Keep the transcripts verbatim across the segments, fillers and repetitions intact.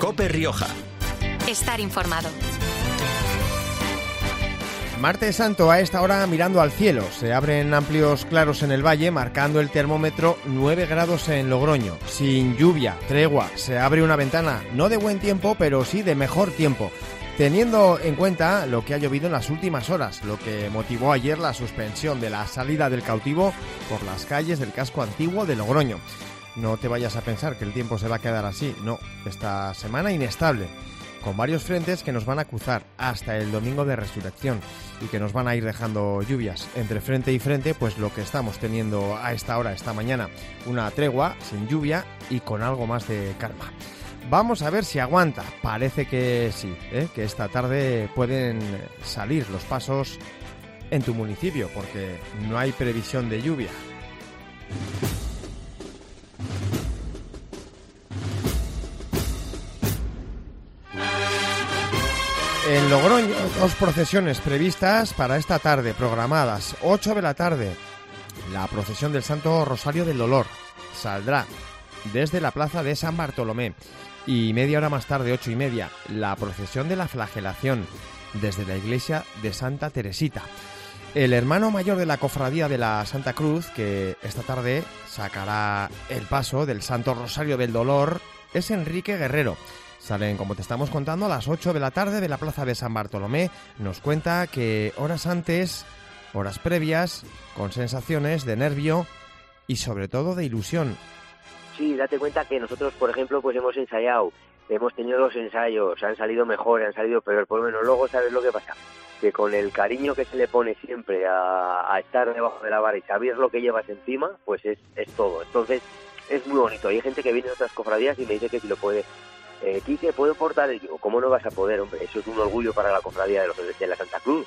COPE Rioja. Estar informado. Martes Santo, a esta hora mirando al cielo. Se abren amplios claros en el valle, marcando el termómetro nueve grados en Logroño. Sin lluvia, tregua, se abre una ventana, no de buen tiempo, pero sí de mejor tiempo. Teniendo en cuenta lo que ha llovido en las últimas horas, lo que motivó ayer la suspensión de la salida del cautivo por las calles del casco antiguo de Logroño. No te vayas a pensar que el tiempo se va a quedar así, no, esta semana inestable, con varios frentes que nos van a cruzar hasta el domingo de Resurrección y que nos van a ir dejando lluvias entre frente y frente, pues lo que estamos teniendo a esta hora, esta mañana, una tregua sin lluvia y con algo más de calma. Vamos a ver si aguanta, parece que sí, ¿eh? que esta tarde pueden salir los pasos en tu municipio porque no hay previsión de lluvia. En Logroño, dos procesiones previstas para esta tarde, programadas. ocho de la tarde, la procesión del Santo Rosario del Dolor saldrá desde la plaza de San Bartolomé. Y media hora más tarde, ocho y media, la procesión de la Flagelación desde la iglesia de Santa Teresita. El hermano mayor de la Cofradía de la Santa Cruz, que esta tarde sacará el paso del Santo Rosario del Dolor, es Enrique Guerrero. Salen, como te estamos contando, a las ocho de la tarde de la plaza de San Bartolomé. Nos cuenta que horas antes, horas previas, con sensaciones de nervio y sobre todo de ilusión. Sí, date cuenta que nosotros, por ejemplo, pues hemos ensayado, hemos tenido los ensayos, han salido mejor, han salido peor, por lo menos luego sabes lo que pasa, que con el cariño que se le pone siempre a, a estar debajo de la vara y saber lo que llevas encima, pues es, es todo. Entonces, es muy bonito. Hay gente que viene de otras cofradías y me dice que si lo puede... Eh, Quique, ¿puedo portar el yo? ¿Cómo no vas a poder, hombre? Eso es un orgullo para la cofradía de, los, de la Santa Cruz.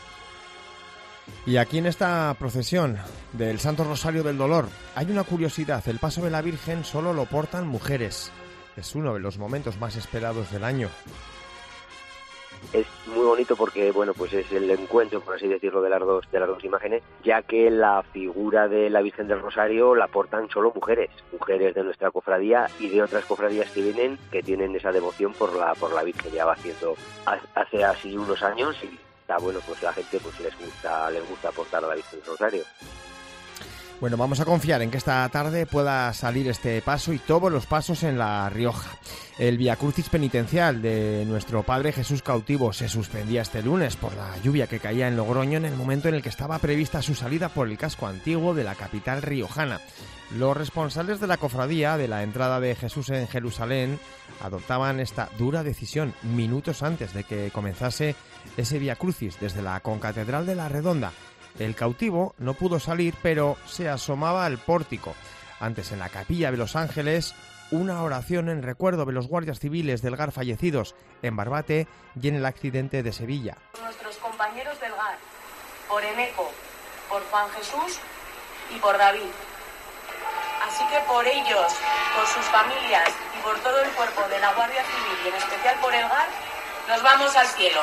Y aquí en esta procesión del Santo Rosario del Dolor hay una curiosidad. El paso de la Virgen solo lo portan mujeres. Es uno de los momentos más esperados del año. Es muy bonito porque, bueno, pues es el encuentro, por así decirlo, de las dos de las dos imágenes, ya que la figura de la Virgen del Rosario la portan solo mujeres, mujeres de nuestra cofradía y de otras cofradías que vienen, que tienen esa devoción por la por la Virgen. Ya va haciendo hace así unos años y está bueno, pues la gente pues les gusta les gusta portar a la Virgen del Rosario. Bueno, vamos a confiar en que esta tarde pueda salir este paso y todos los pasos en La Rioja. El Vía Crucis penitencial de nuestro Padre Jesús cautivo se suspendía este lunes por la lluvia que caía en Logroño en el momento en el que estaba prevista su salida por el casco antiguo de la capital riojana. Los responsables de la cofradía de la entrada de Jesús en Jerusalén adoptaban esta dura decisión minutos antes de que comenzase ese Vía Crucis desde la concatedral de La Redonda. El cautivo no pudo salir, pero se asomaba al pórtico. Antes, en la capilla de los Ángeles, una oración en recuerdo de los guardias civiles del G A R fallecidos en Barbate y en el accidente de Sevilla. Nuestros compañeros del G A R, por Eneco, por Juan Jesús y por David. Así que por ellos, por sus familias y por todo el cuerpo de la Guardia Civil y en especial por el G A R, nos vamos al cielo.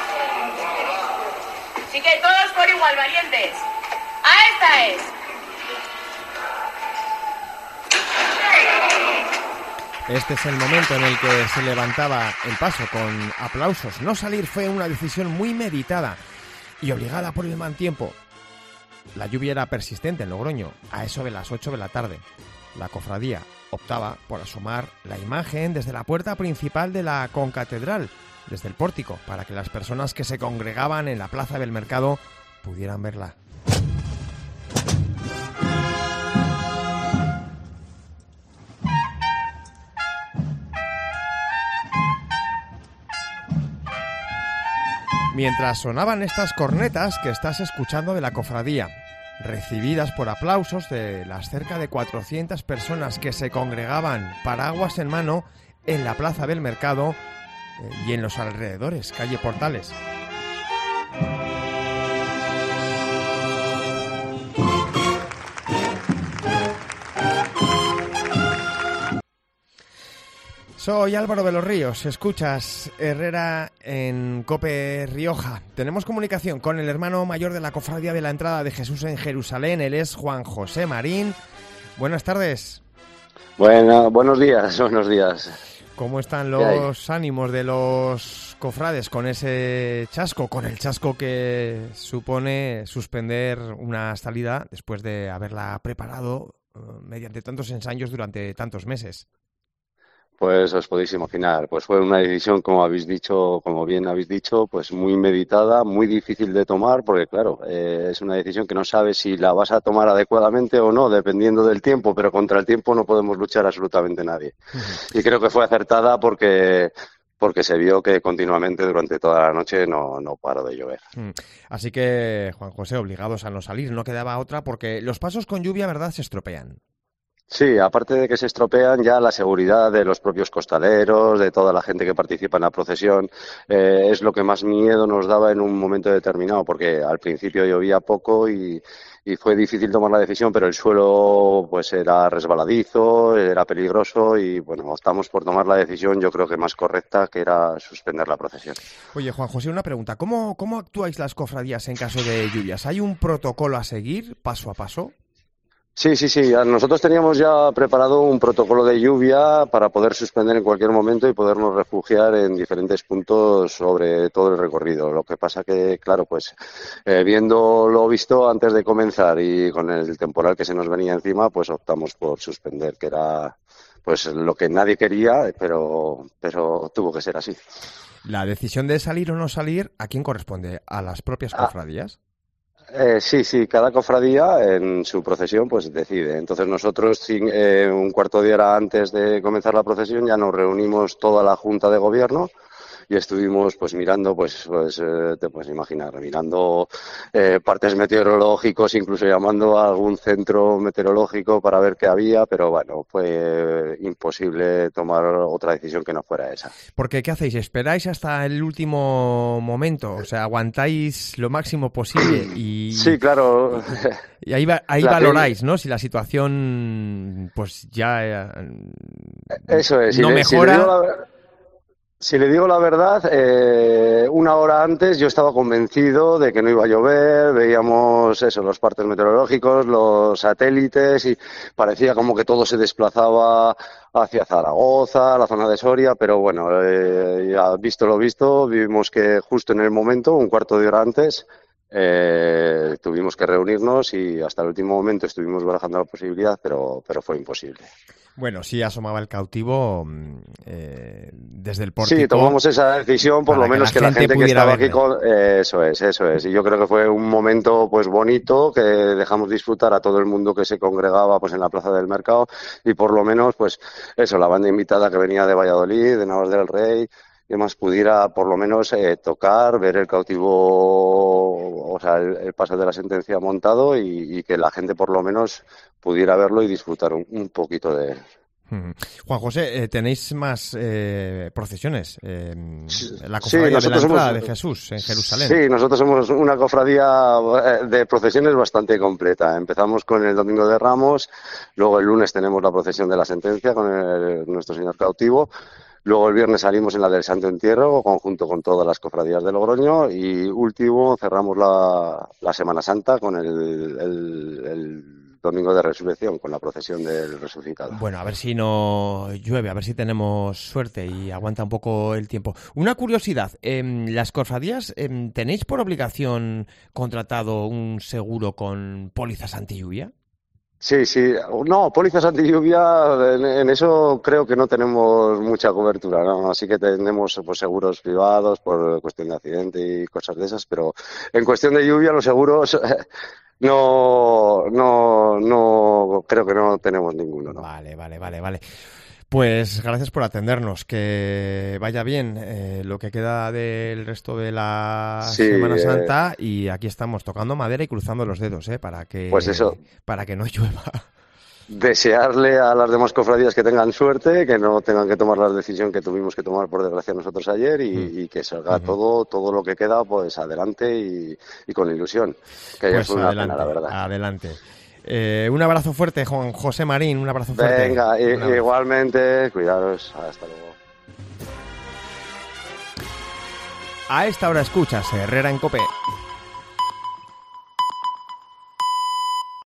Así que todos por igual, valientes. ¡A esta es! Este es el momento en el que se levantaba el paso con aplausos. No salir fue una decisión muy meditada y obligada por el mal tiempo. La lluvia era persistente en Logroño, a eso de las ocho de la tarde. La cofradía optaba por asomar la imagen desde la puerta principal de la concatedral, desde el pórtico, para que las personas que se congregaban en la plaza del mercado pudieran verla. Mientras sonaban estas cornetas que estás escuchando de la cofradía, recibidas por aplausos de las cerca de cuatrocientas personas que se congregaban paraguas en mano en la plaza del mercado y en los alrededores, calle Portales. Soy Álvaro de los Ríos, escuchas Herrera en COPE Rioja. Tenemos comunicación con el hermano mayor de la Cofradía de la Entrada de Jesús en Jerusalén, él es Juan José Marín. Buenas tardes. Bueno, buenos días, buenos días. ¿Cómo están los ánimos de los cofrades con ese chasco, con el chasco que supone suspender una salida después de haberla preparado uh, mediante tantos ensayos durante tantos meses? Pues os podéis imaginar, pues fue una decisión, como habéis dicho, como bien habéis dicho, pues muy meditada, muy difícil de tomar, porque claro, eh, es una decisión que no sabes si la vas a tomar adecuadamente o no, dependiendo del tiempo, pero contra el tiempo no podemos luchar absolutamente nadie. Uh-huh. Y creo que fue acertada porque porque se vio que continuamente durante toda la noche no, no paró de llover. Así que, Juan José, obligados a no salir, no quedaba otra, porque los pasos con lluvia, ¿verdad?, se estropean. Sí, aparte de que se estropean, ya la seguridad de los propios costaleros, de toda la gente que participa en la procesión, eh, es lo que más miedo nos daba en un momento determinado, porque al principio llovía poco y, y fue difícil tomar la decisión, pero el suelo pues era resbaladizo, era peligroso y bueno, optamos por tomar la decisión, yo creo que más correcta, que era suspender la procesión. Oye, Juan José, una pregunta, ¿cómo, cómo actuáis las cofradías en caso de lluvias? ¿Hay un protocolo a seguir, paso a paso? Sí, sí, sí. Nosotros teníamos ya preparado un protocolo de lluvia para poder suspender en cualquier momento y podernos refugiar en diferentes puntos sobre todo el recorrido. Lo que pasa que, claro, pues eh, viendo lo visto antes de comenzar y con el temporal que se nos venía encima, pues optamos por suspender, que era pues lo que nadie quería, pero, pero tuvo que ser así. ¿La decisión de salir o no salir a quién corresponde? ¿A las propias cofradías? Ah. Eh, sí, sí, cada cofradía en su procesión pues decide. Entonces nosotros eh, un cuarto de hora antes de comenzar la procesión ya nos reunimos toda la Junta de Gobierno y estuvimos pues mirando, pues, pues eh, te puedes imaginar, mirando eh, partes meteorológicos, incluso llamando a algún centro meteorológico para ver qué había, pero bueno, fue imposible tomar otra decisión que no fuera esa. Porque, ¿qué hacéis? ¿Esperáis hasta el último momento? O sea, ¿aguantáis lo máximo posible? Y, sí, claro. Y ahí, va, ahí valoráis, ¿no? Si la situación, pues ya eh, Eso es, no si mejora... Le, Si le digo la verdad, eh, una hora antes yo estaba convencido de que no iba a llover, veíamos eso, los partes meteorológicos, los satélites y parecía como que todo se desplazaba hacia Zaragoza, la zona de Soria, pero bueno, eh, ya visto lo visto, vimos que justo en el momento, un cuarto de hora antes, eh, tuvimos que reunirnos y hasta el último momento estuvimos barajando la posibilidad, pero, pero fue imposible. Bueno, sí asomaba el cautivo eh, desde el pórtico. Sí, tomamos esa decisión, por lo menos que la gente, que, la gente que estaba verle. aquí con... Eh, eso es, eso es. Y yo creo que fue un momento pues bonito, que dejamos disfrutar a todo el mundo que se congregaba pues en la Plaza del Mercado y por lo menos, pues eso, la banda invitada que venía de Valladolid, de Navas del Rey, y más pudiera por lo menos eh, tocar, ver el cautivo, o sea, el, el paso de la sentencia montado y, y que la gente por lo menos pudiera verlo y disfrutar un, un poquito de él. Juan José, eh, ¿tenéis más eh, procesiones? Eh, la cofradía sí, de la entrada somos, de Jesús en Jerusalén. Sí, nosotros somos una cofradía de procesiones bastante completa. Empezamos con el Domingo de Ramos, luego el lunes tenemos la procesión de la sentencia con el, nuestro Señor cautivo. Luego el viernes salimos en la del Santo Entierro, conjunto con todas las cofradías de Logroño. Y último, cerramos la, la Semana Santa con el, el, el Domingo de Resurrección, con la procesión del Resucitado. Bueno, a ver si no llueve, a ver si tenemos suerte y aguanta un poco el tiempo. Una curiosidad, eh, ¿las cofradías eh, tenéis por obligación contratado un seguro con pólizas antilluvia? Sí, sí. No, pólizas antilluvia, en, en eso creo que no tenemos mucha cobertura, ¿no? Así que tenemos pues, seguros privados por cuestión de accidente y cosas de esas, pero en cuestión de lluvia los seguros no, no, no, creo que no tenemos ninguno, ¿no? Vale, vale, vale, vale. Pues gracias por atendernos, que vaya bien eh, lo que queda del resto de la sí, Semana Santa eh... y aquí estamos tocando madera y cruzando los dedos, eh, para que pues eso. para que no llueva. Desearle a las demás cofradías que tengan suerte, que no tengan que tomar la decisión que tuvimos que tomar por desgracia nosotros ayer y, mm. y que salga uh-huh. todo todo lo que queda pues adelante y, y con ilusión, que pues fue una adelante, pena, la verdad. Adelante. Eh, un abrazo fuerte, Juan José Marín, un abrazo fuerte. Venga, y, igualmente, cuidaros, hasta luego. A esta hora escuchas Herrera en COPE.